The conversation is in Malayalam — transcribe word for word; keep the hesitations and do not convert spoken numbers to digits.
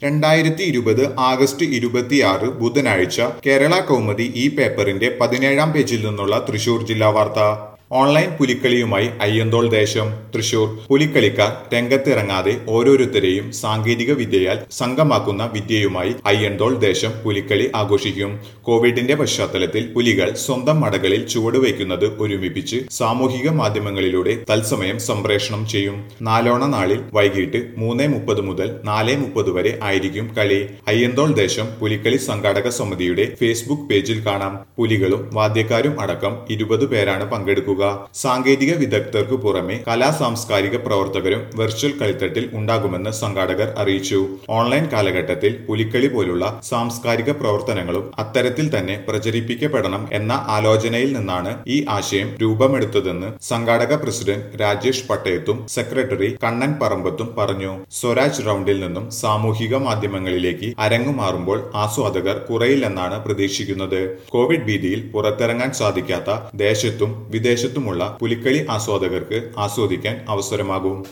രണ്ടായിരത്തി ഇരുപത് ആഗസ്റ്റ് ഇരുപത്തിയാറ് ബുധനാഴ്ച കേരള കൗമുദി ഈ പേപ്പറിന്റെ പതിനേഴാം പേജിൽ നിന്നുള്ള തൃശൂർ ജില്ലാ വാർത്ത. ഓൺലൈൻ പുലിക്കളിയുമായി അയ്യന്തോൾ ദേശം. തൃശൂർ പുലിക്കളിക്കാർ രംഗത്തിറങ്ങാതെ ഓരോരുത്തരെയും സാങ്കേതിക വിദ്യയാൽ സംഘമാക്കുന്ന വിദ്യയുമായി അയ്യന്തോൾ ദേശം പുലിക്കളി ആഘോഷിക്കും. കോവിഡിന്റെ പശ്ചാത്തലത്തിൽ പുലികൾ സ്വന്തം മടകളിൽ ചുവടുവയ്ക്കുന്നത് ഒരുമിപ്പിച്ച് സാമൂഹിക മാധ്യമങ്ങളിലൂടെ തത്സമയം സംപ്രേഷണം ചെയ്യും. നാലോണ നാളിൽ വൈകിട്ട് മൂന്ന് മുപ്പത് മുതൽ നാല് മുപ്പത് വരെ ആയിരിക്കും കളി. അയ്യന്തോൾ ദേശം പുലിക്കളി സംഘാടക സമിതിയുടെ ഫേസ്ബുക്ക് പേജിൽ കാണാം. പുലികളും വാദ്യക്കാരും അടക്കം ഇരുപത് പേരാണ് പങ്കെടുക്കുക. സാങ്കേതിക വിദഗ്ധർക്കു പുറമെ കലാ സാംസ്കാരിക പ്രവർത്തകരും വെർച്വൽ കളിത്തട്ടിൽ ഉണ്ടാകുമെന്ന് സംഘാടകർ അറിയിച്ചു. ഓൺലൈൻ കാലഘട്ടത്തിൽ പുലിക്കളി പോലുള്ള സാംസ്കാരിക പ്രവർത്തനങ്ങളും അത്തരത്തിൽ തന്നെ പ്രചരിപ്പിക്കപ്പെടണം എന്ന ആലോചനയിൽ നിന്നാണ് ഈ ആശയം രൂപമെടുത്തതെന്ന് സംഘാടക പ്രസിഡന്റ് രാജേഷ് പട്ടയത്തും സെക്രട്ടറി കണ്ണൻ പറമ്പത്തും പറഞ്ഞു. സ്വരാജ് റൗണ്ടിൽ നിന്നും സാമൂഹിക മാധ്യമങ്ങളിലേക്ക് അരങ്ങുമാറുമ്പോൾ ആസ്വാദകർ കുറയില്ലെന്നാണ് പ്രതീക്ഷിക്കുന്നത്. കോവിഡ് ഭീതിയിൽ പുറത്തിറങ്ങാൻ സാധിക്കാത്ത ദേശത്തും വിദേശത്തുമുള്ള പുലിക്കളി ആസ്വാദകർക്ക് ആസ്വദിക്കാൻ അവസരമാകും.